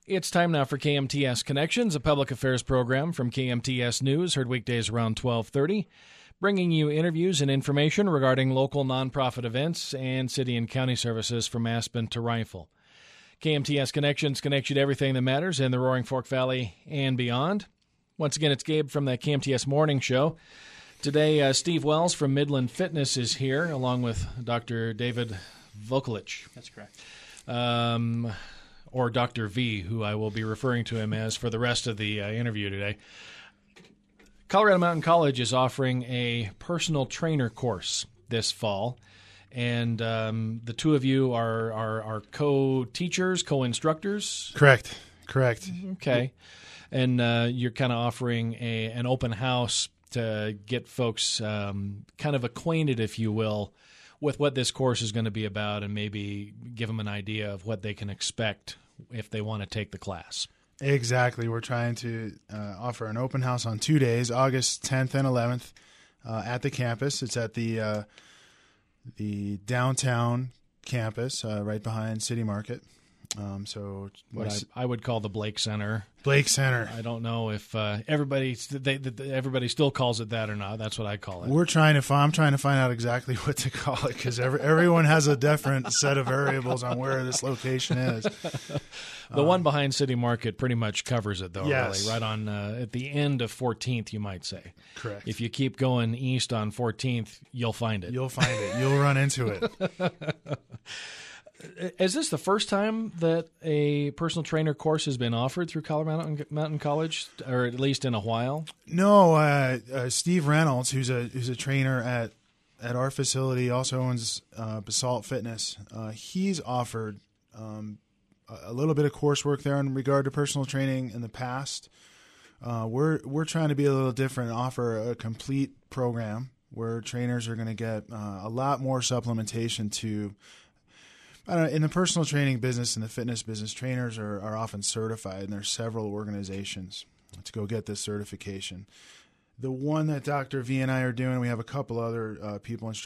It's time now for KMTS Connections, a public affairs program from KMTS News, heard weekdays around 12:30, bringing you interviews and information regarding local nonprofit events and city and county services from Aspen to Rifle. KMTS Connections connects you to everything that matters in the Roaring Fork Valley and beyond. Once again, it's Gabe from the KMTS Morning Show. Today, Steve Wells from Midland Fitness is here, along with Dr. David Vokalich. That's correct. Or Dr. V, who I will be referring to him as for the rest of the interview today. Colorado Mountain College is offering a personal trainer course this fall, and the two of you are co-teachers, co-instructors? Correct. Okay. And you're kind of offering an open house to get folks kind of acquainted, if you will, with what this course is going to be about and maybe give them an idea of what they can expect if they want to take the class. Exactly. We're trying to offer an open house on 2 days, August 10th and 11th, at the campus. It's at the downtown campus, right behind City Market. So what I would call the Blake Center. Blake Center. I don't know if everybody still calls it that or not. That's what I call it. I'm trying to find out exactly what to call it because everyone has a different set of variables on where this location is. The one behind City Market pretty much covers it, though. Yes. Really, right on at the end of 14th, you might say. Correct. If you keep going east on 14th, you'll find it. You'll run into it. Is this the first time that a personal trainer course has been offered through Colorado Mountain College, or at least in a while? No, Steve Reynolds, who's a trainer at our facility, also owns Basalt Fitness. He's offered a little bit of coursework there in regard to personal training in the past. We're trying to be a little different and offer a complete program where trainers are going to get a lot more supplementation to. In the personal training business and the fitness business, trainers are often certified, and there's several organizations to go get this certification. The one that Dr. V and I are doing, we have a couple other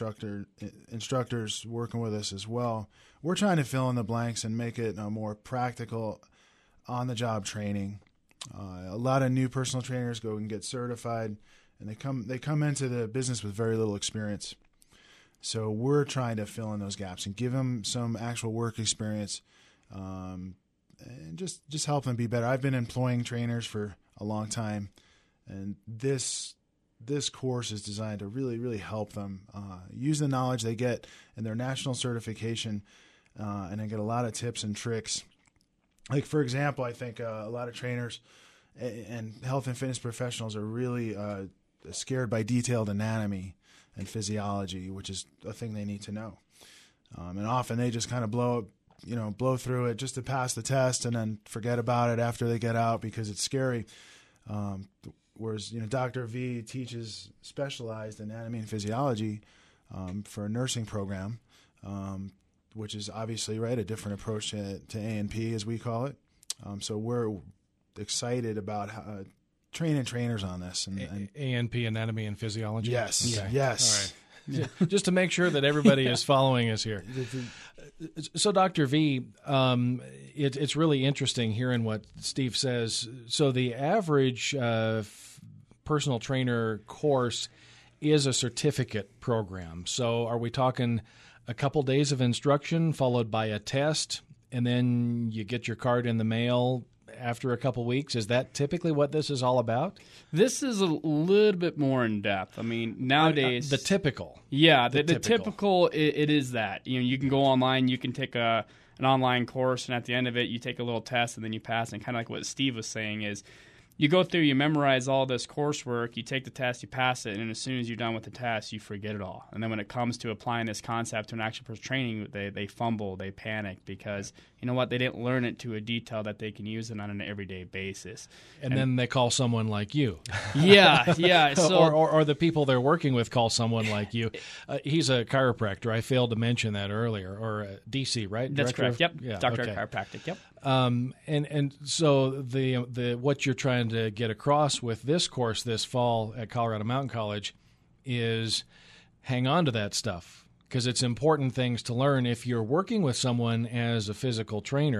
instructors working with us as well. We're trying to fill in the blanks and make it a more practical, on-the-job training. A lot of new personal trainers go and get certified, and they come into the business with very little experience. So we're trying to fill in those gaps and give them some actual work experience, and just help them be better. I've been employing trainers for a long time, and this course is designed to really, really help them use the knowledge they get in their national certification, and then get a lot of tips and tricks. Like, for example, I think a lot of trainers and health and fitness professionals are really scared by detailed anatomy and physiology, which is a thing they need to know. And often they just kind of blow through it just to pass the test and then forget about it after they get out because it's scary. Whereas, Dr. V teaches specialized anatomy and physiology for a nursing program, which is obviously, right, a different approach to A&P, as we call it. So we're excited about training trainers on this. And A&P, anatomy and physiology? Yes, okay. yes. All right. Just to make sure that everybody is following us here. So, Dr. V, it's really interesting hearing what Steve says. So the average personal trainer course is a certificate program. So are we talking a couple days of instruction followed by a test, and then you get your card in the mail after a couple weeks? Is that typically what this is all about? This is a little bit more in depth. I mean, nowadays the typical. Yeah, the typical it is that. You can go online, you can take an online course, and at the end of it, you take a little test, and then you pass. And kind of like what Steve was saying is, you go through, you memorize all this coursework, you take the test, you pass it, and as soon as you're done with the test, you forget it all. And then when it comes to applying this concept to an actual personal training, they fumble, they panic because, you know what, they didn't learn it to a detail that they can use it on an everyday basis. And then they call someone like you. Yeah. So, or the people they're working with call someone like you. He's a chiropractor. I failed to mention that earlier. Or DC, right? That's Director correct. of, Yep. Doctor of Chiropractic. Yep. And so the what you're trying to get across with this course this fall at Colorado Mountain College is hang on to that stuff, because it's important things to learn if you're working with someone as a physical trainer.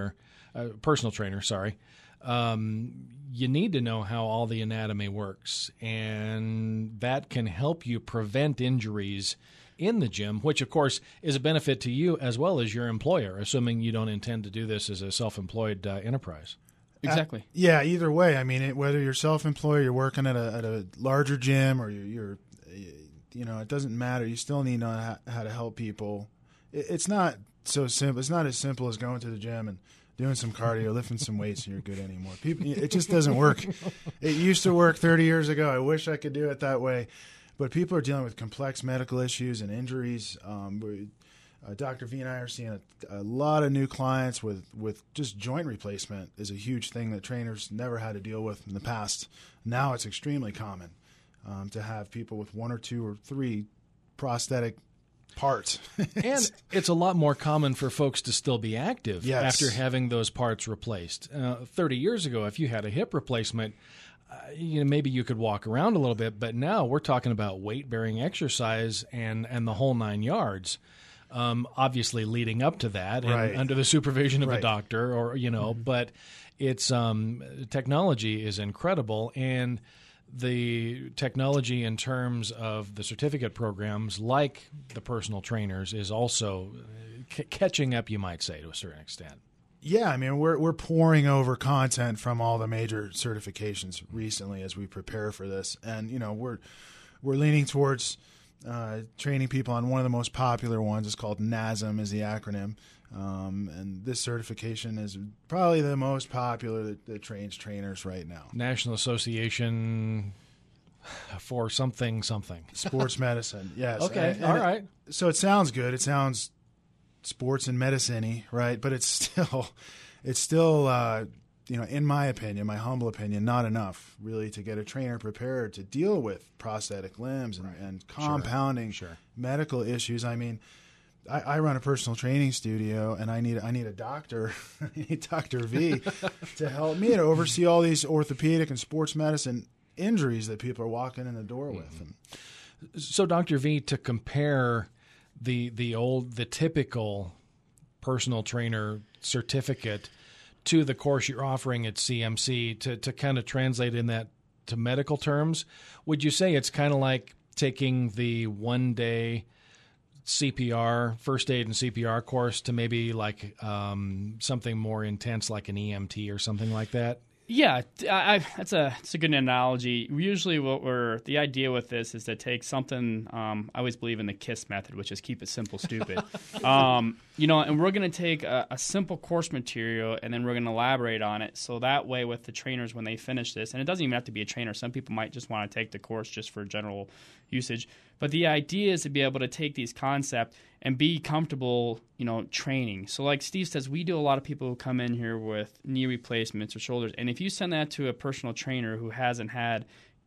personal trainer, sorry, you need to know how all the anatomy works, and that can help you prevent injuries in the gym, which, of course, is a benefit to you as well as your employer, assuming you don't intend to do this as a self-employed enterprise. Exactly. Yeah, either way. I mean, whether you're self-employed, you're working at a larger gym, or you're it doesn't matter. You still need to know how to help people. It's not so simple. It's not as simple as going to the gym and doing some cardio, lifting some weights, and you're good anymore. It just doesn't work. It used to work 30 years ago. I wish I could do it that way. But people are dealing with complex medical issues and injuries. Dr. V and I are seeing a lot of new clients with just joint replacement is a huge thing that trainers never had to deal with in the past. Now it's extremely common to have people with 1 or 2 or 3 prosthetic parts. And it's a lot more common for folks to still be active after having those parts replaced. 30 years ago, if you had a hip replacement, maybe you could walk around a little bit, but now we're talking about weight-bearing exercise and the whole 9 yards. Obviously leading up to that and under the supervision of a doctor or, but it's technology is incredible, and the technology in terms of the certificate programs like the personal trainers is also catching up, you might say, to a certain extent. Yeah, I mean, we're pouring over content from all the major certifications recently as we prepare for this, and we're leaning towards training people on one of the most popular ones. It's called NASM, is the acronym, and this certification is probably the most popular that trains trainers right now. National Association for something. Sports medicine, yes. Okay, all right. So it sounds good. It sounds sports and medicine-y, right? But it's still, in my opinion, my humble opinion, not enough really to get a trainer prepared to deal with prosthetic limbs and compounding medical issues. I mean, I run a personal training studio, and I need a doctor, I need Dr. V to help me to oversee all these orthopedic and sports medicine injuries that people are walking in the door with. So, Dr. V, to compare the typical personal trainer certificate to the course you're offering at CMC, to kind of translate in that to medical terms, would you say it's kind of like taking the 1-day CPR, first aid and CPR course to maybe like something more intense like an EMT or something like that? Yeah, that's a good analogy. Usually the idea with this is to take something, I always believe in the KISS method, which is keep it simple, stupid. And we're going to take a simple course material, and then we're going to elaborate on it. So that way with the trainers, when they finish this, and it doesn't even have to be a trainer. Some people might just want to take the course just for general usage. But the idea is to be able to take these concepts and be comfortable, training. So like Steve says, we do a lot of people who come in here with knee replacements or shoulders. And if you send that to a personal trainer who hasn't had,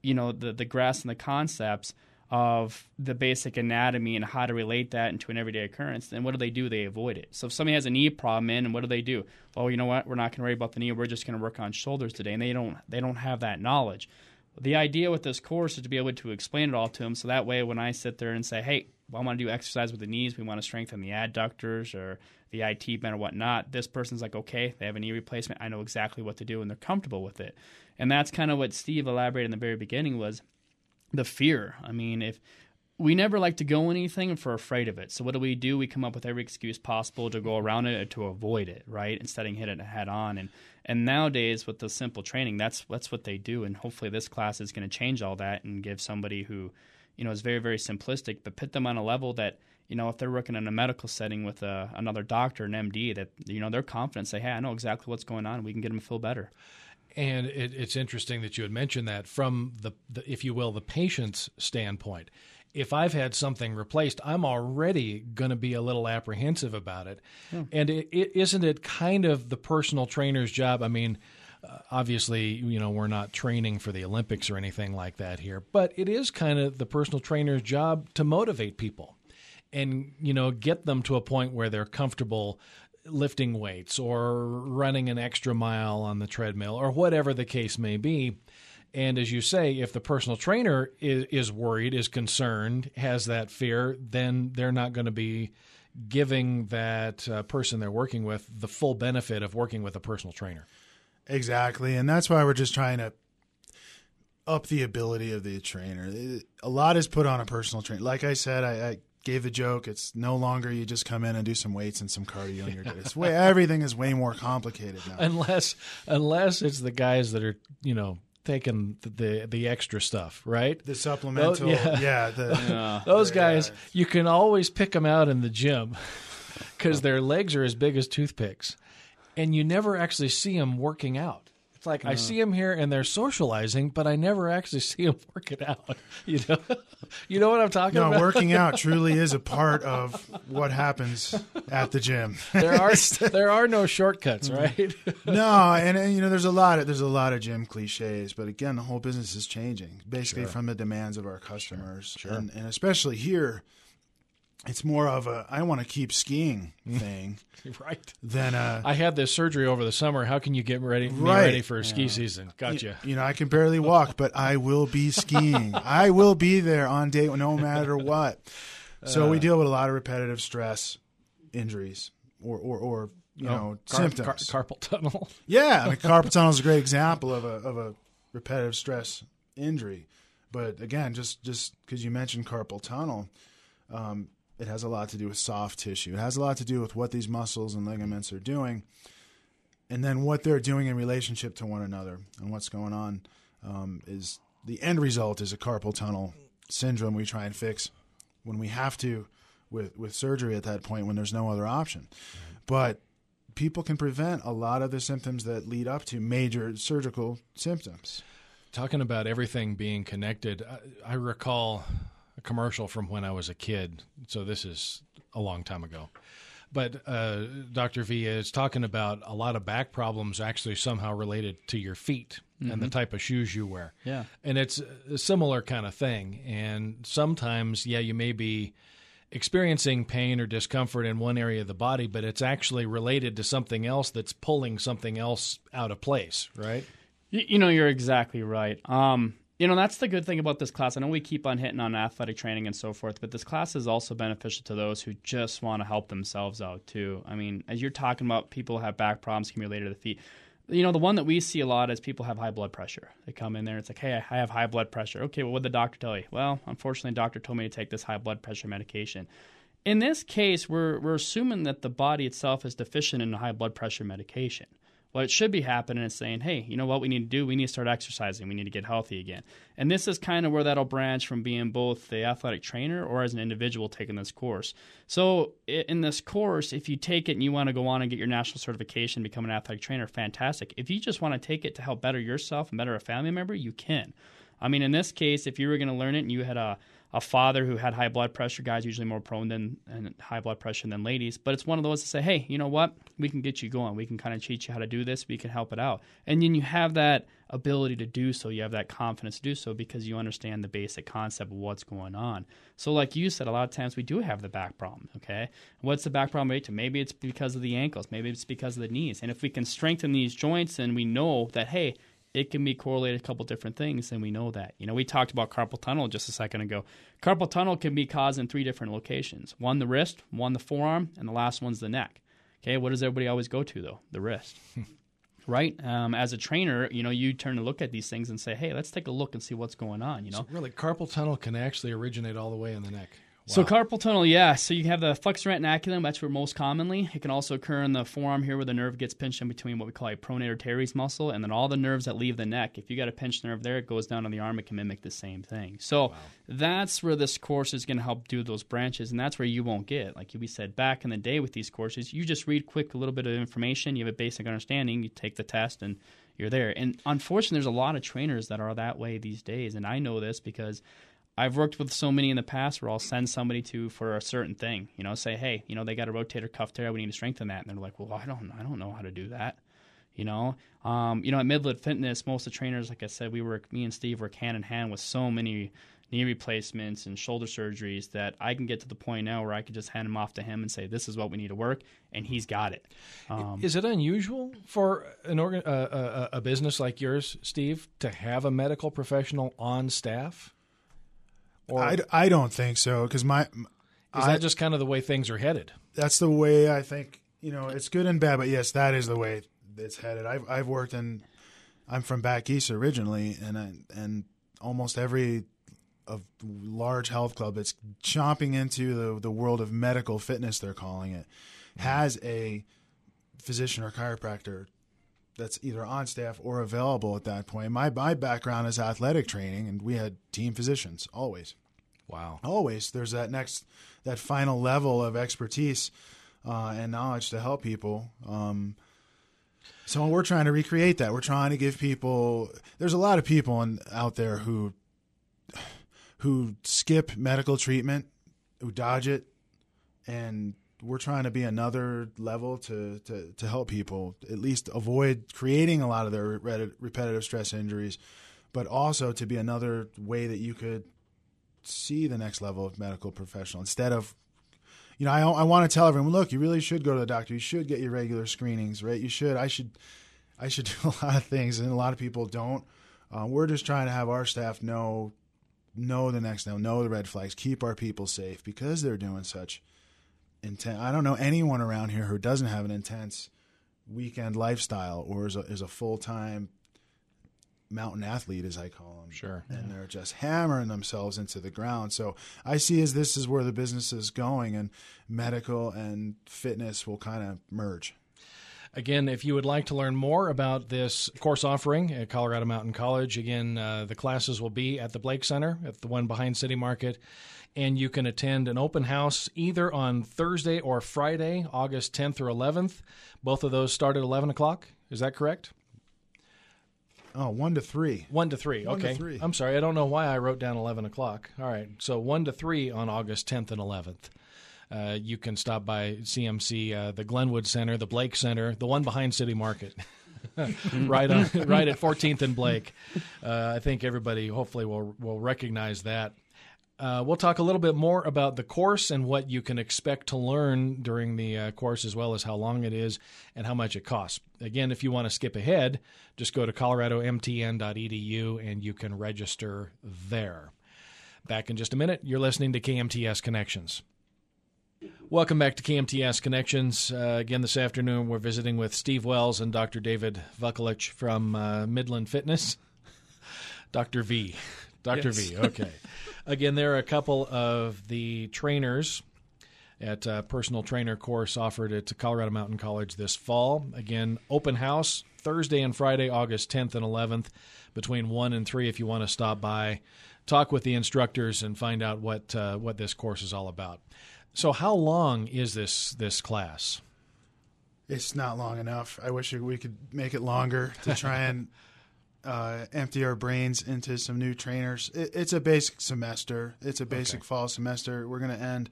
the grasp and the concepts of the basic anatomy and how to relate that into an everyday occurrence, then what do? They avoid it. So if somebody has a knee problem and what do? Oh, you know what? We're not going to worry about the knee. We're just going to work on shoulders today. And they don't have that knowledge. The idea with this course is to be able to explain it all to them, so that way when I sit there and say, hey, I want to do exercise with the knees, we want to strengthen the adductors or the IT band or whatnot, this person's like, okay, they have a knee replacement, I know exactly what to do, and they're comfortable with it. And that's kind of what Steve elaborated in the very beginning was the fear. I mean, if we never like to go anything if we're afraid of it. So what do? We come up with every excuse possible to go around it or to avoid it, right? Instead of hitting it head on. And nowadays with the simple training, that's what they do. And hopefully this class is going to change all that and give somebody who, is very, very simplistic, but put them on a level that, if they're working in a medical setting with another doctor, an MD, that, they're confident, say, hey, I know exactly what's going on. We can get them to feel better. And it's interesting that you had mentioned that from the if you will, the patient's standpoint. If I've had something replaced, I'm already going to be a little apprehensive about it. Yeah. And isn't it kind of the personal trainer's job? I mean, obviously, we're not training for the Olympics or anything like that here, but it is kind of the personal trainer's job to motivate people and, get them to a point where they're comfortable lifting weights or running an extra mile on the treadmill or whatever the case may be. And as you say, if the personal trainer is worried, is concerned, has that fear, then they're not going to be, giving that person they're working with the full benefit of working with a personal trainer. Exactly, and that's why we're just trying to up the ability of the trainer. A lot is put on a personal trainer. Like I said, I gave the joke. It's no longer you just come in and do some weights and some cardio and you're good. It's everything is way more complicated now. Unless it's the guys that are, taking the extra stuff, right? The supplemental, those guys, you can always pick them out in the gym because their legs are as big as toothpicks, and you never actually see them working out. It's like I see them here and they're socializing, but I never actually see them working out. You know what I'm talking about? No, working out truly is a part of what happens at the gym. There are no shortcuts, right? No, and there's a lot of gym cliches, but again, the whole business is changing basically from the demands of our customers, Sure. And especially here. It's more of a I want to keep skiing thing, right? Than I had this surgery over the summer. How can you get me ready for a ski season? Gotcha. I can barely walk, but I will be skiing. I will be there on day no matter what. So we deal with a lot of repetitive stress injuries or symptoms. Carpal tunnel. Yeah, carpal tunnel is a great example of a repetitive stress injury. But again, just because you mentioned carpal tunnel. It has a lot to do with soft tissue. It has a lot to do with what these muscles and ligaments are doing, and then what they're doing in relationship to one another. And what's going on is the end result is a carpal tunnel syndrome we try and fix when we have to with surgery at that point when there's no other option. But people can prevent a lot of the symptoms that lead up to major surgical symptoms. Talking about everything being connected, I recall a commercial from when I was a kid, so this is a long time ago. But Dr. V is talking about a lot of back problems actually somehow related to your feet and the type of shoes you wear. Yeah. And it's a similar kind of thing. And sometimes, you may be experiencing pain or discomfort in one area of the body, but it's actually related to something else that's pulling something else out of place, right? You're exactly right. That's the good thing about this class. I know we keep on hitting on athletic training and so forth, but this class is also beneficial to those who just want to help themselves out too. I mean, as you're talking about people who have back problems can be related to the feet. The one that we see a lot is people have high blood pressure. They come in there and it's like, hey, I have high blood pressure. Okay, well, what did the doctor tell you? Well, unfortunately, the doctor told me to take this high blood pressure medication. In this case, we're assuming that the body itself is deficient in a high blood pressure medication. What it should be happening is saying, hey, you know what we need to do? We need to start exercising. We need to get healthy again. And this is kind of where that'll branch from being both the athletic trainer or as an individual taking this course. So in this course, if you take it and you want to go on and get your national certification, become an athletic trainer, fantastic. If you just want to take it to help better yourself and better a family member, you can. I mean, in this case, if you were going to learn it and you had a father who had high blood pressure, guys usually more prone than high blood pressure than ladies. But it's one of those to say, hey, you know what? We can get you going. We can kind of teach you how to do this. We can help it out. And then you have that ability to do so. You have that confidence to do so because you understand the basic concept of what's going on. So like you said, a lot of times we do have the back problem, okay? What's the back problem related to? Maybe it's because of the ankles. Maybe it's because of the knees. And if we can strengthen these joints and we know that, hey, it can be correlated to a couple different things, and we know that. We talked about carpal tunnel just a second ago. Carpal tunnel can be caused in 3 different locations. One, the wrist, one, the forearm, and the last one's the neck. Okay, what does everybody always go to, though? The wrist. Right? As a trainer, you turn to look at these things and say, hey, let's take a look and see what's going on, So really, carpal tunnel can actually originate all the way in the neck. Wow. So carpal tunnel, yeah. So you have the flexor retinaculum. That's where most commonly. It can also occur in the forearm here where the nerve gets pinched in between what we call a pronator teres muscle and then all the nerves that leave the neck. If you got a pinched nerve there, it goes down on the arm. It can mimic the same thing. So that's where this course is going to help do those branches, and that's where you won't get. Like we said, back in the day with these courses, you just read quick a little bit of information. You have a basic understanding. You take the test, and you're there. And unfortunately, there's a lot of trainers that are that way these days, and I know this because I've worked with so many in the past where I'll send somebody for a certain thing, say, hey, they got a rotator cuff tear, we need to strengthen that. And they're like, well, I don't know how to do that. At Midland Fitness, most of the trainers, like I said, me and Steve work hand in hand with so many knee replacements and shoulder surgeries that I can get to the point now where I can just hand them off to him and say, this is what we need to work, and he's got it. Is it unusual for a business like yours, Steve, to have a medical professional on staff? I don't think so because Is that just kind of the way things are headed? That's the way I think. It's good and bad, but yes, that is the way it's headed. I've worked I'm from back east originally, and almost every large health club that's chomping into the world of medical fitness, they're calling it, has a physician or chiropractor that's either on staff or available at that point. My background is athletic training, and we had team physicians always. Wow. Always. There's that final level of expertise and knowledge to help people. So we're trying to recreate that. We're trying to give people. There's a lot of people out there who skip medical treatment, who dodge it, and we're trying to be another level to help people at least avoid creating a lot of their repetitive stress injuries, but also to be another way that you could see the next level of medical professional instead of. I want to tell everyone, look, you really should go to the doctor. You should get your regular screenings, right? You should. I should do a lot of things, and a lot of people don't. We're just trying to have our staff know the next level, know the red flags, keep our people safe because they're doing such intense. I don't know anyone around here who doesn't have an intense weekend lifestyle or is a full-time mountain athlete, as I call them. Sure. And they're just hammering themselves into the ground. So I see this is where the business is going, and medical and fitness will kind of merge. Again, if you would like to learn more about this course offering at Colorado Mountain College, again, the classes will be at the Blake Center, at the one behind City Market, and you can attend an open house either on Thursday or Friday, August 10th or 11th. Both of those start at 11 o'clock. Is that correct? Oh, 1 to 3. 1 to 3, okay. 1 to 3. I'm sorry, I don't know why I wrote down 11 o'clock. All right, so 1 to 3 on August 10th and 11th. You can stop by CMC, the Glenwood Center, the Blake Center, the one behind City Market, right at 14th and Blake. I think everybody hopefully will recognize that. We'll talk a little bit more about the course and what you can expect to learn during the course, as well as how long it is and how much it costs. Again, if you want to skip ahead, just go to coloradomtn.edu and you can register there. Back in just a minute. You're listening to KMTS Connections. Welcome back to KMTS Connections. Again, this afternoon we're visiting with Steve Wells and Dr. David Vukolich from Midland Fitness. Dr. V. Dr. Yes. V, okay. Again, there are a couple of the trainers at a personal trainer course offered at Colorado Mountain College this fall. Again, open house Thursday and Friday, August 10th and 11th, between 1 and 3 if you want to stop by, talk with the instructors, and find out what this course is all about. So how long is this class? It's not long enough. I wish we could make it longer to try and empty our brains into some new trainers. It's a basic semester. It's a basic fall semester. We're going to end,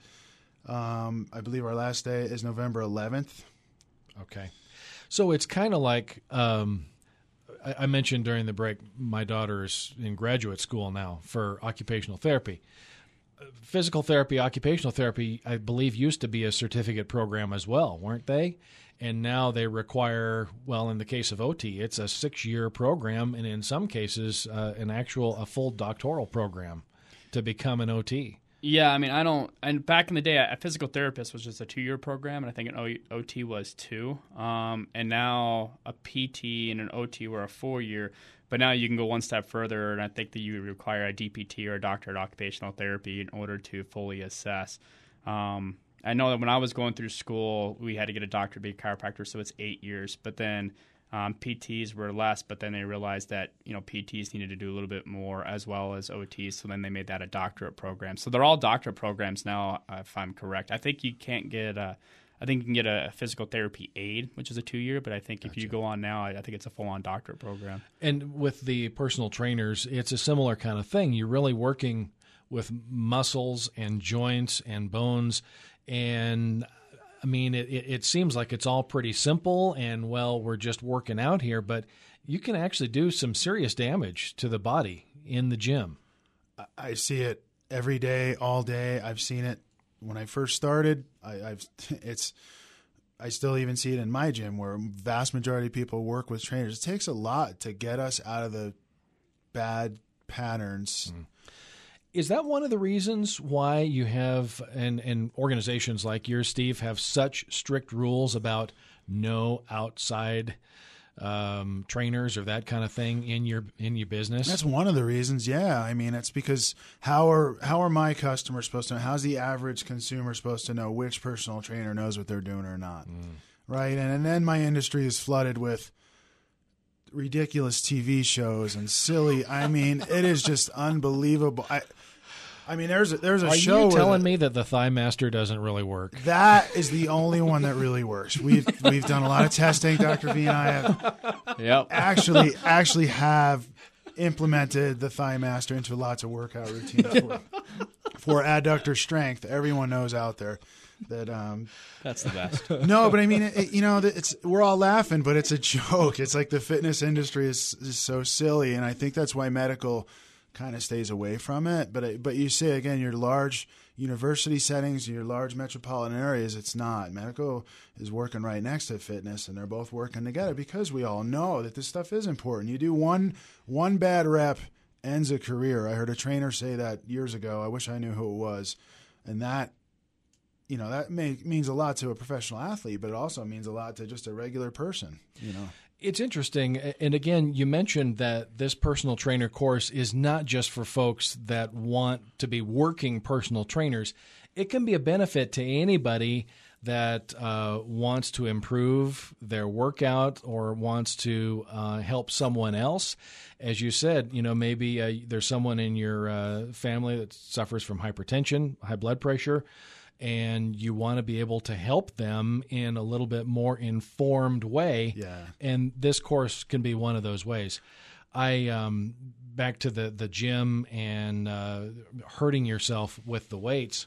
I believe our last day is November 11th. Okay. So it's kind of like, I mentioned during the break, my daughter's in graduate school now for occupational therapy. Physical therapy, occupational therapy, I believe, used to be a certificate program as well, weren't they? And now they require, well, in the case of OT, it's a 6-year program, and in some cases, a full doctoral program to become an OT. Yeah, I mean, and back in the day, a physical therapist was just a 2-year program, and I think an OT was 2. And now a PT and an OT were a 4-year. But now you can go one step further, and I think that you require a DPT or a doctorate of occupational therapy in order to fully assess. I know that when I was going through school, we had to get a doctorate to be a chiropractor, so it's 8 years. But then PTs were less, but then they realized that PTs needed to do a little bit more as well as OTs, so then they made that a doctorate program. So they're all doctorate programs now, if I'm correct. I think you can get a physical therapy aid, which is a 2-year, but I think if you go on now, I think it's a full-on doctorate program. And with the personal trainers, it's a similar kind of thing. You're really working with muscles and joints and bones, and I mean, it seems like it's all pretty simple and, well, we're just working out here, but you can actually do some serious damage to the body in the gym. I see it every day, all day. I've seen it when I first started. I still even see it in my gym where vast majority of people work with trainers. It takes a lot to get us out of the bad patterns. Is that one of the reasons why you have, and organizations like yours, Steve, have such strict rules about no outside trainers or that kind of thing in your business? That's one of the reasons. Yeah, I mean, it's because how are my customers supposed to know? How's the average consumer supposed to know which personal trainer knows what they're doing or not? Right, and then my industry is flooded with ridiculous TV shows and silly. I mean, it is just unbelievable. I mean, there's a show. Are you telling me that the Thigh Master doesn't really work? That is the only one that really works. We've done a lot of testing. Dr. V and I have actually have implemented the Thigh Master into lots of workout routines for adductor strength. Everyone knows out there that that's the best. No, but I mean, we're all laughing, but it's a joke. It's like the fitness industry is so silly, and I think that's why medical kind of stays away from it. But you say again, your large university settings, your large metropolitan areas, it's not. Medical is working right next to fitness, and they're both working together because we all know that this stuff is important. You do one bad rep ends a career. I heard a trainer say that years ago. I wish I knew who it was, and that means a lot to a professional athlete, but it also means a lot to just a regular person. It's interesting. And again, you mentioned that this personal trainer course is not just for folks that want to be working personal trainers. It can be a benefit to anybody that wants to improve their workout or wants to help someone else. As you said, maybe there's someone in your family that suffers from hypertension, high blood pressure, and you want to be able to help them in a little bit more informed way. Yeah. And this course can be one of those ways. Back to the gym and hurting yourself with the weights.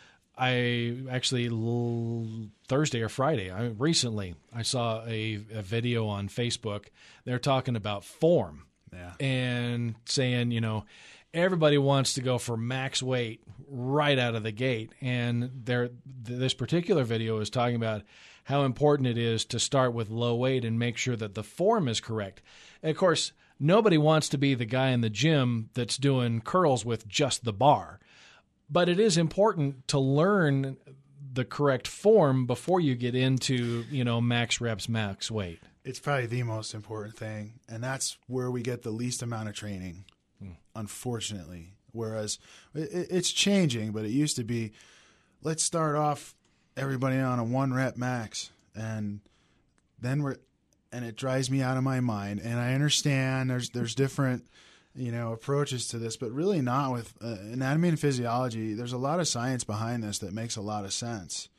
I actually, Thursday or Friday, recently, I saw a video on Facebook. They're talking about form. Yeah. And saying, everybody wants to go for max weight right out of the gate. And this particular video is talking about how important it is to start with low weight and make sure that the form is correct. And of course, nobody wants to be the guy in the gym that's doing curls with just the bar. But it is important to learn the correct form before you get into, max reps, max weight. It's probably the most important thing, and that's where we get the least amount of training. Unfortunately, whereas it's changing, but it used to be, let's start off everybody on a 1 rep max, and then and it drives me out of my mind. And I understand there's different approaches to this, but really not with anatomy and physiology. There's a lot of science behind this that makes a lot of sense,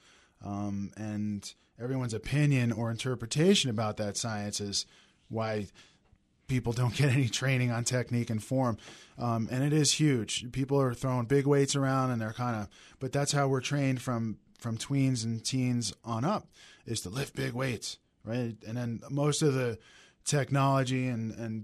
and everyone's opinion or interpretation about that science is why people don't get any training on technique and form. And it is huge. People are throwing big weights around, and they're but that's how we're trained from tweens and teens on up, is to lift big weights, right? And then most of the technology and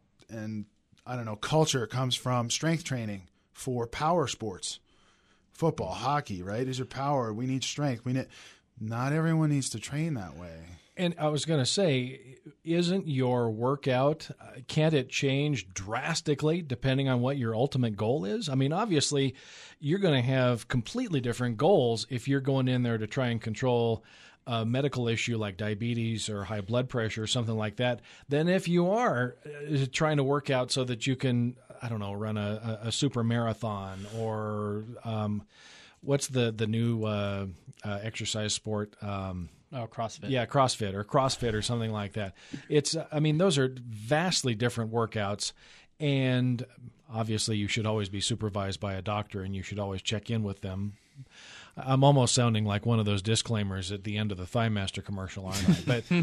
I don't know, culture comes from strength training for power sports, football, hockey, right? Is your power. We need strength. Not everyone needs to train that way. And I was going to say, isn't your workout, can't it change drastically depending on what your ultimate goal is? I mean, obviously, you're going to have completely different goals if you're going in there to try and control a medical issue like diabetes or high blood pressure or something like that than if you are trying to work out so that you can, I don't know, run a super marathon or what's the new exercise sport? CrossFit. Yeah, CrossFit or something like that. Those are vastly different workouts, and obviously you should always be supervised by a doctor, and you should always check in with them. I'm almost sounding like one of those disclaimers at the end of the Thigh Master commercial, aren't I?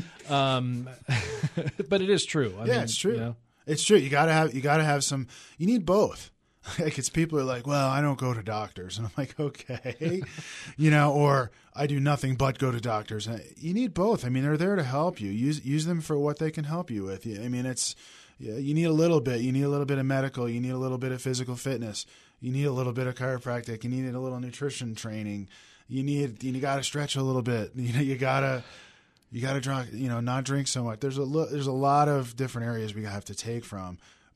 But it is true. It's true. It's true. You gotta have some. You need both. Like, it's people are like, well, I don't go to doctors, and I'm like, okay, or I do nothing but go to doctors. And you need both. I mean, they're there to help you. Use them for what they can help you with. I mean, you need a little bit. You need a little bit of medical. You need a little bit of physical fitness. You need a little bit of chiropractic. You need a little nutrition training. You got to stretch a little bit. You gotta drink, not drink so much. There's a lot of different areas we have to take from, but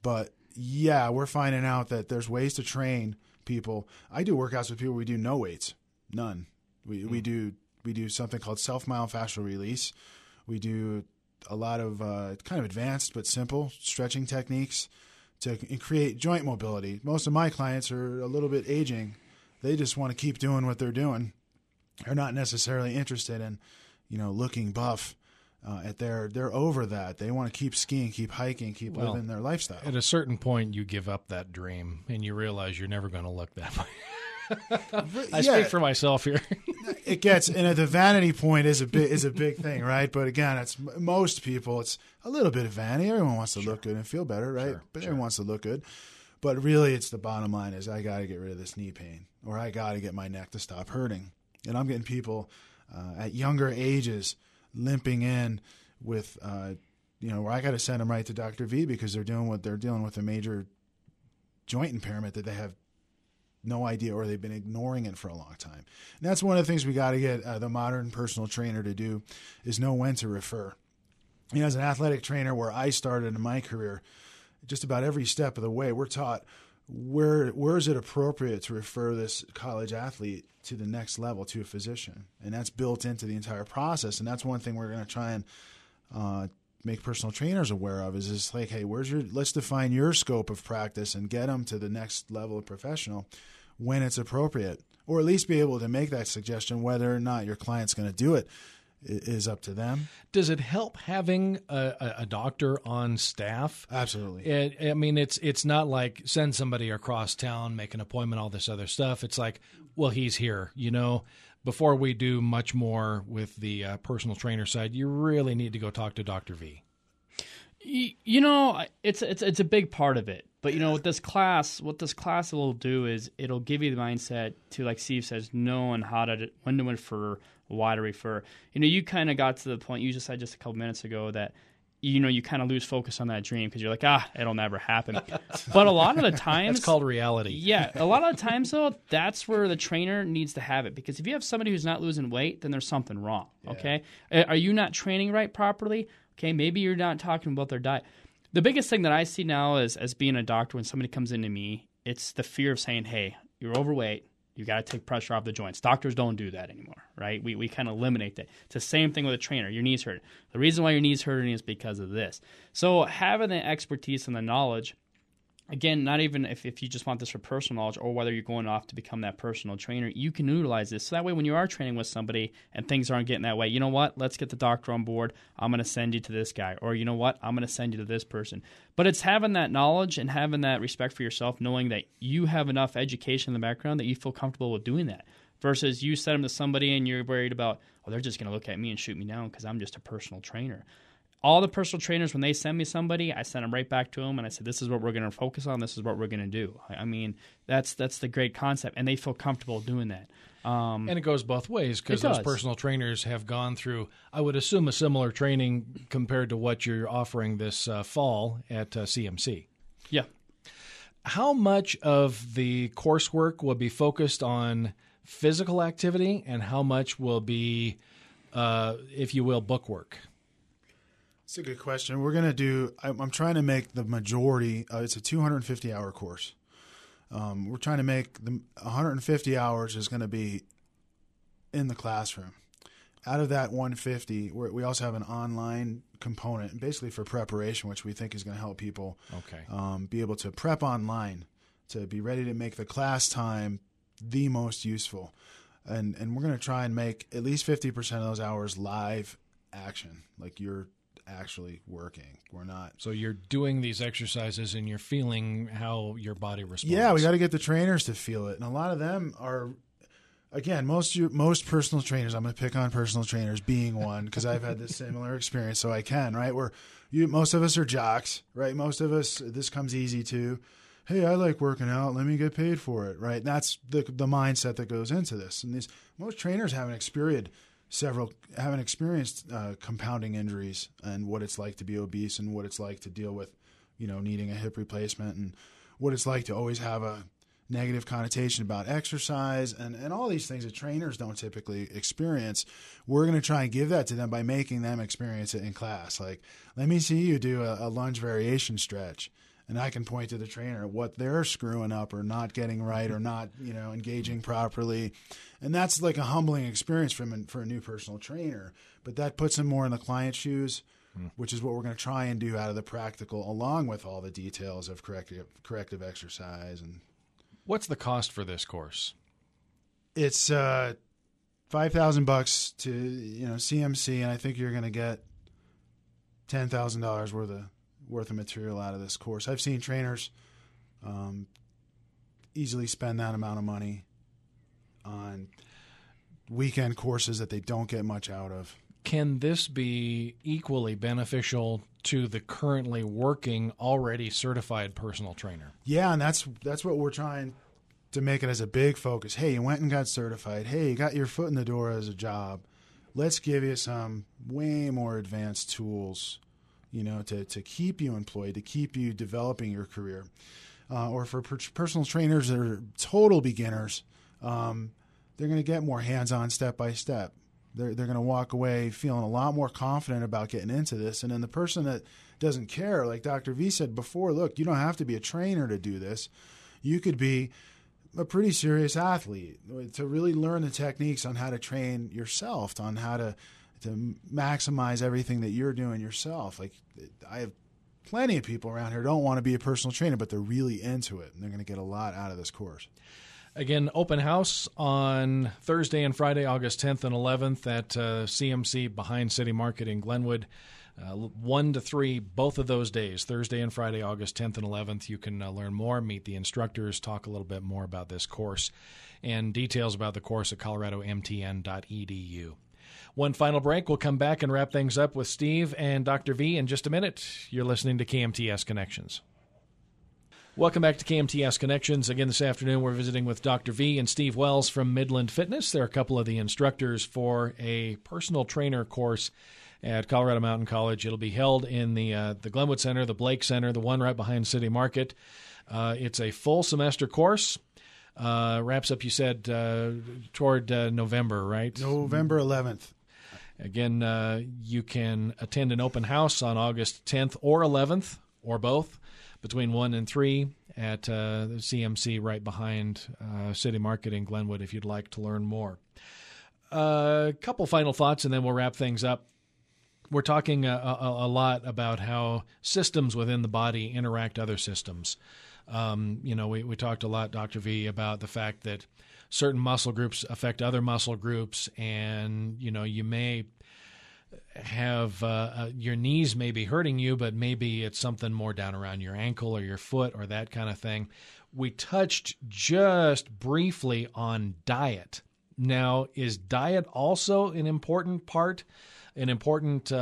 Yeah, we're finding out that there's ways to train people. I do workouts with people. We do no weights, none. We do something called self-myofascial release. We do a lot of kind of advanced but simple stretching techniques to create joint mobility. Most of my clients are a little bit aging. They just want to keep doing what they're doing. They're not necessarily interested in, looking buff. They're over that. They want to keep skiing, keep hiking, keep living their lifestyle. At a certain point, you give up that dream and you realize you're never going to look that way. I speak for myself here. It gets, and the vanity point is a big thing, right? But again, it's most people. It's a little bit of vanity. Everyone wants to look good and feel better, right? Everyone wants to look good. But really, it's the bottom line is I got to get rid of this knee pain, or I got to get my neck to stop hurting. And I'm getting people at younger ages limping in with, where I got to send them right to Dr. V because they're dealing with a major joint impairment that they have no idea, or they've been ignoring it for a long time. And that's one of the things we got to get the modern personal trainer to do is know when to refer. As an athletic trainer, where I started in my career, just about every step of the way, we're taught where is it appropriate to refer this college athlete to the next level, to a physician. And that's built into the entire process. And that's one thing we're going to try and make personal trainers aware of is like, hey, let's define your scope of practice and get them to the next level of professional when it's appropriate, or at least be able to make that suggestion. Whether or not your client's going to do it is up to them. Does it help having a doctor on staff? Absolutely. It's not like send somebody across town, make an appointment, all this other stuff. It's like, well, he's here, Before we do much more with the personal trainer side, you really need to go talk to Dr. V. It's a big part of it. But what this class will do is it'll give you the mindset to, like Steve says, knowing when to refer, why to refer. You kind of got to the point you just said just a couple minutes ago that you kind of lose focus on that dream because you're like, it'll never happen. But a lot of the times... That's called reality. Yeah. A lot of the times, though, that's where the trainer needs to have it. Because if you have somebody who's not losing weight, then there's something wrong, okay? Are you not training right properly? Okay, maybe you're not talking about their diet. The biggest thing that I see now is, as being a doctor, when somebody comes into me, it's the fear of saying, hey, you're overweight. You got to take pressure off the joints. Doctors don't do that anymore, right? We kind of eliminate that. It's the same thing with a trainer. Your knees hurt. The reason why your knees hurting is because of this. So having the expertise and the knowledge, again, not even if you just want this for personal knowledge or whether you're going off to become that personal trainer, you can utilize this. So that way when you are training with somebody and things aren't getting that way, you know what? Let's get the doctor on board. I'm going to send you to this guy. Or you know what? I'm going to send you to this person. But it's having that knowledge and having that respect for yourself, knowing that you have enough education in the background that you feel comfortable with doing that. Versus you send them to somebody and you're worried about, they're just going to look at me and shoot me down because I'm just a personal trainer. All the personal trainers, when they send me somebody, I send them right back to them, and I say, this is what we're going to focus on. This is what we're going to do. That's the great concept, and they feel comfortable doing that. And it goes both ways because those personal trainers have gone through, I would assume, a similar training compared to what you're offering this fall at CMC. Yeah. How much of the coursework will be focused on physical activity, and how much will be, if you will, bookwork? It's a good question. We're going to do, I'm trying to make the majority, it's a 250-hour course. We're trying to make the 150 hours is going to be in the classroom. Out of that 150, we also have an online component, basically for preparation, which we think is going to help people be able to prep online, to be ready to make the class time the most useful. And we're going to try and make at least 50% of those hours live action, like you're actually working. We're not. So you're doing these exercises and you're feeling how your body responds. Yeah, we got to get the trainers to feel it. And a lot of them are, again, most personal trainers, I'm going to pick on personal trainers being one because I've had this similar experience, so I can, right? Most of us are jocks, right? Most of us, this comes easy to, hey, I like working out. Let me get paid for it, right? That's the mindset that goes into this. And most trainers haven't experienced compounding injuries and what it's like to be obese and what it's like to deal with, needing a hip replacement and what it's like to always have a negative connotation about exercise and all these things that trainers don't typically experience. We're going to try and give that to them by making them experience it in class. Like, let me see you do a lunge variation stretch. and I can point to the trainer what they're screwing up or not getting right or not, engaging properly. And that's like a humbling experience for a new personal trainer. But that puts him more in the client's shoes, which is what we're going to try and do out of the practical, along with all the details of corrective exercise. And what's the cost for this course? It's $5,000 to CMC, and I think you're going to get $10,000 worth of material out of this course. I've seen trainers easily spend that amount of money on weekend courses that they don't get much out of. Can this be equally beneficial to the currently working, already certified personal trainer? Yeah, and that's what we're trying to make it as a big focus. Hey, you went and got certified. Hey, you got your foot in the door as a job. Let's give you some way more advanced tools, to keep you employed, to keep you developing your career. Or for personal trainers that are total beginners, they're going to get more hands-on step by step. They're going to walk away feeling a lot more confident about getting into this. And then the person that doesn't care, like Dr. V said before, look, you don't have to be a trainer to do this. You could be a pretty serious athlete to really learn the techniques on how to train yourself, on how to maximize everything that you're doing yourself. Like, I have plenty of people around here who don't want to be a personal trainer, but they're really into it, and they're going to get a lot out of this course. Again, open house on Thursday and Friday, August 10th and 11th at CMC behind City Market in Glenwood. 1 to 3, both of those days, Thursday and Friday, August 10th and 11th. You can learn more, meet the instructors, talk a little bit more about this course, and details about the course at coloradomtn.edu. One final break. We'll come back and wrap things up with Steve and Dr. V in just a minute. You're listening to KMTS Connections. Welcome back to KMTS Connections. Again, this afternoon we're visiting with Dr. V and Steve Wells from Midland Fitness. They're a couple of the instructors for a personal trainer course at Colorado Mountain College. It'll be held in the Glenwood Center, the Blake Center, the one right behind City Market. It's a full semester course. Wraps up, you said, toward November, right? November 11th. Again, you can attend an open house on August 10th or 11th, or both, between 1 and 3 at the CMC right behind City Market in Glenwood if you'd like to learn more. A couple final thoughts, and then we'll wrap things up. We're talking a lot about how systems within the body interact other systems. We talked a lot, Dr. V, about the fact that certain muscle groups affect other muscle groups, and, you may have your knees may be hurting you, but maybe it's something more down around your ankle or your foot or that kind of thing. We touched just briefly on diet. Now, is diet also an important part, an important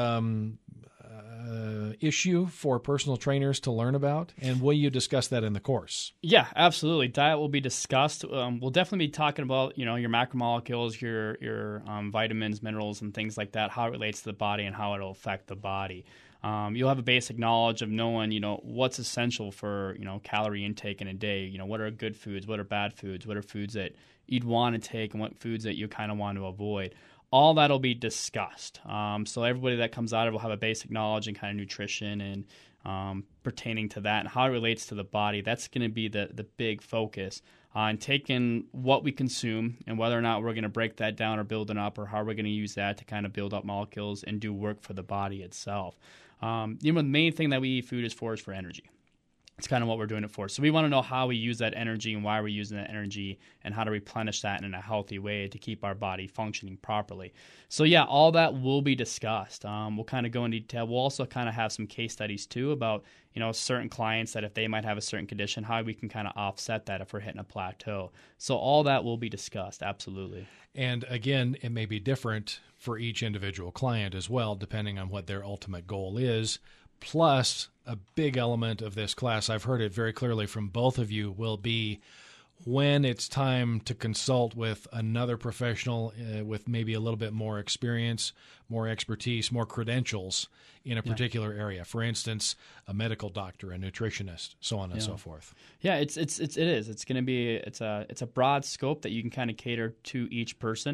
issue for personal trainers to learn about? And will you discuss that in the course? Yeah, absolutely. Diet will be discussed. We'll definitely be talking about, your macromolecules, your vitamins, minerals, and things like that, how it relates to the body and how it'll affect the body. You'll have a basic knowledge of knowing, what's essential for, calorie intake in a day. What are good foods? What are bad foods? What are foods that you'd want to take and what foods that you kind of want to avoid? All that will be discussed. So everybody that comes out of it will have a basic knowledge and kind of nutrition and pertaining to that and how it relates to the body. That's going to be the big focus on taking what we consume and whether or not we're going to break that down or build it up, or how we're going to use that to kind of build up molecules and do work for the body itself. The main thing that we eat food is for energy. It's kind of what we're doing it for. So we want to know how we use that energy and why we're using that energy and how to replenish that in a healthy way to keep our body functioning properly. So yeah, all that will be discussed. We'll kind of go into detail. We'll also kind of have some case studies too about, certain clients that if they might have a certain condition, how we can kind of offset that if we're hitting a plateau. So all that will be discussed, absolutely. And again, it may be different for each individual client as well, depending on what their ultimate goal is. Plus, a big element of this class, I've heard it very clearly from both of you, will be when it's time to consult with another professional with maybe a little bit more experience, more expertise, more credentials in a particular area. For instance, a medical doctor, a nutritionist, so on and so forth. Yeah, it is. It's going to be it's a broad scope that you can kind of cater to each person.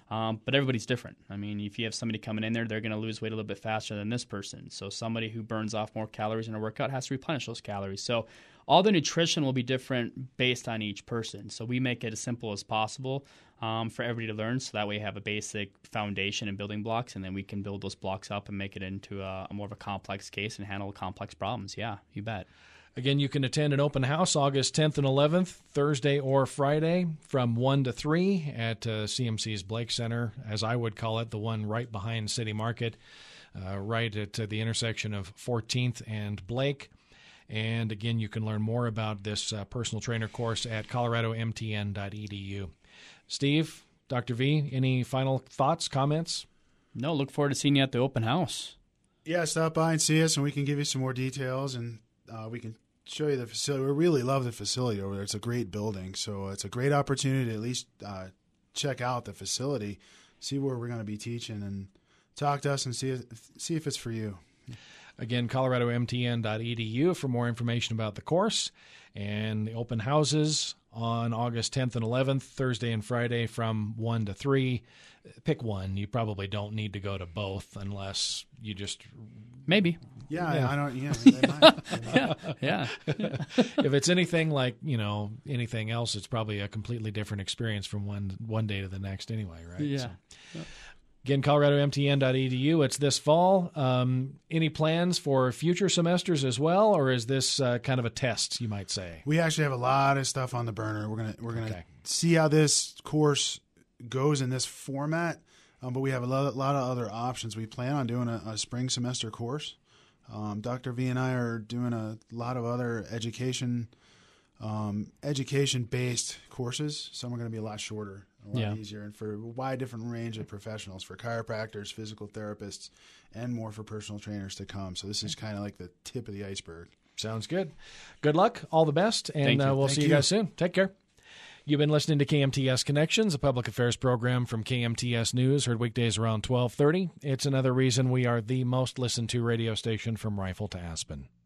But everybody's different. I mean, if you have somebody coming in there, they're going to lose weight a little bit faster than this person. So somebody who burns off more calories in a workout has to replenish those calories. So all the nutrition will be different based on each person. So we make it as simple as possible for everybody to learn. So that way you have a basic foundation and building blocks, and then we can build those blocks up and make it into a more of a complex case and handle complex problems. Yeah, you bet. Again, you can attend an open house August 10th and 11th, Thursday or Friday, from 1 to 3 at CMC's Blake Center, as I would call it, the one right behind City Market, right at the intersection of 14th and Blake. And again, you can learn more about this personal trainer course at coloradomtn.edu. Steve, Dr. V, any final thoughts, comments? No, look forward to seeing you at the open house. Yeah, stop by and see us, and we can give you some more details, and we can show you the facility. We really love the facility over there. It's a great building, so it's a great opportunity to at least check out the facility, see where we're going to be teaching, and talk to us and see if it's for you. Again, coloradomtn.edu for more information about the course and the open houses on August 10th and 11th, Thursday and Friday from 1 to 3. Pick one. You probably don't need to go to both unless you just... Maybe. Yeah. I don't. Yeah. They might. Yeah. If it's anything like, anything else, it's probably a completely different experience from one day to the next anyway, right? Yeah. So, again, coloradomtn.edu. It's this fall. Any plans for future semesters as well, or is this kind of a test, you might say? We actually have a lot of stuff on the burner. We're gonna see how this course goes in this format, but we have a lot of other options. We plan on doing a spring semester course. Dr. V and I are doing a lot of other education-based courses. Some are going to be a lot shorter, a lot easier, and for a wide different range of professionals, for chiropractors, physical therapists, and more for personal trainers to come. So this is kind of like the tip of the iceberg. Sounds good. Good luck. All the best, and we'll see you guys soon. Take care. You've been listening to KMTS Connections, a public affairs program from KMTS News, heard weekdays around 12:30. It's another reason we are the most listened to radio station from Rifle to Aspen.